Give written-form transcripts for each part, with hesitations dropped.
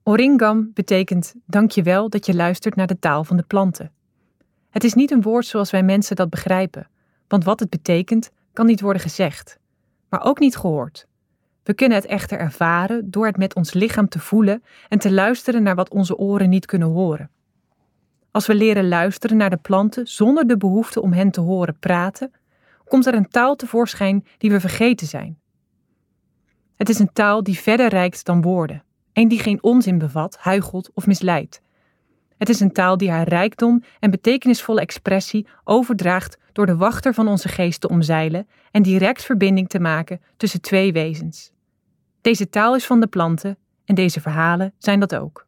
Oringam betekent dankjewel dat je luistert naar de taal van de planten. Het is niet een woord zoals wij mensen dat begrijpen, want wat het betekent kan niet worden gezegd, maar ook niet gehoord. We kunnen het echter ervaren door het met ons lichaam te voelen en te luisteren naar wat onze oren niet kunnen horen. Als we leren luisteren naar de planten zonder de behoefte om hen te horen praten, komt er een taal tevoorschijn die we vergeten zijn. Het is een taal die verder reikt dan woorden en die geen onzin bevat, huichelt of misleidt. Het is een taal die haar rijkdom en betekenisvolle expressie overdraagt door de wachter van onze geest te omzeilen en direct verbinding te maken tussen twee wezens. Deze taal is van de planten en deze verhalen zijn dat ook.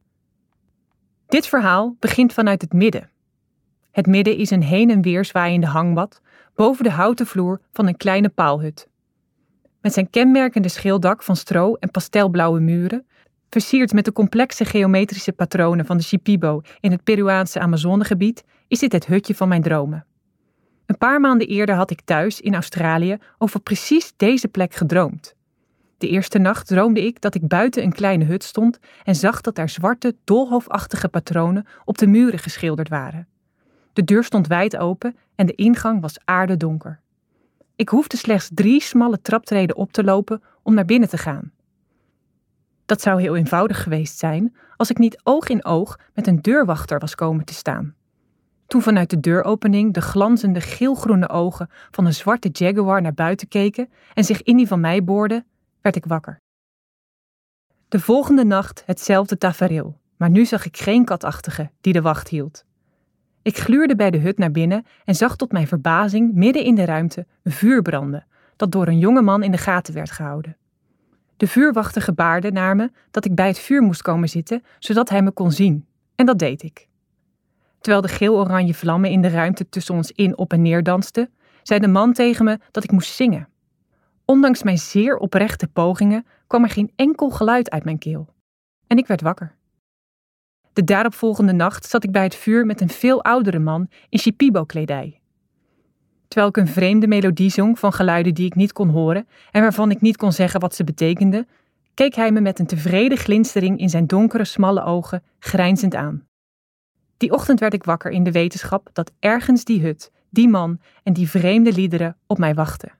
Dit verhaal begint vanuit het midden. Het midden is een heen en weer zwaaiende hangmat boven de houten vloer van een kleine paalhut. Met zijn kenmerkende schilddak van stro en pastelblauwe muren, versierd met de complexe geometrische patronen van de Shipibo in het Peruaanse Amazonegebied, is dit het hutje van mijn dromen. Een paar maanden eerder had ik thuis in Australië over precies deze plek gedroomd. De eerste nacht droomde ik dat ik buiten een kleine hut stond en zag dat daar zwarte, doolhofachtige patronen op de muren geschilderd waren. De deur stond wijd open en de ingang was aardedonker. Ik hoefde slechts 3 smalle traptreden op te lopen om naar binnen te gaan. Dat zou heel eenvoudig geweest zijn als ik niet oog in oog met een deurwachter was komen te staan. Toen vanuit de deuropening de glanzende geelgroene ogen van een zwarte jaguar naar buiten keken en zich in die van mij boorden, werd ik wakker. De volgende nacht hetzelfde tafereel, maar nu zag ik geen katachtige die de wacht hield. Ik gluurde bij de hut naar binnen en zag tot mijn verbazing midden in de ruimte een vuur branden, dat door een jonge man in de gaten werd gehouden. De vuurwachter gebaarde naar me dat ik bij het vuur moest komen zitten, zodat hij me kon zien. En dat deed ik. Terwijl de geel-oranje vlammen in de ruimte tussen ons in op en neer dansten, zei de man tegen me dat ik moest zingen. Ondanks mijn zeer oprechte pogingen kwam er geen enkel geluid uit mijn keel. En ik werd wakker. De daaropvolgende nacht zat ik bij het vuur met een veel oudere man in Shipibo-kledij. Terwijl ik een vreemde melodie zong van geluiden die ik niet kon horen en waarvan ik niet kon zeggen wat ze betekenden, keek hij me met een tevreden glinstering in zijn donkere, smalle ogen grijnzend aan. Die ochtend werd ik wakker in de wetenschap dat ergens die hut, die man en die vreemde liederen op mij wachten.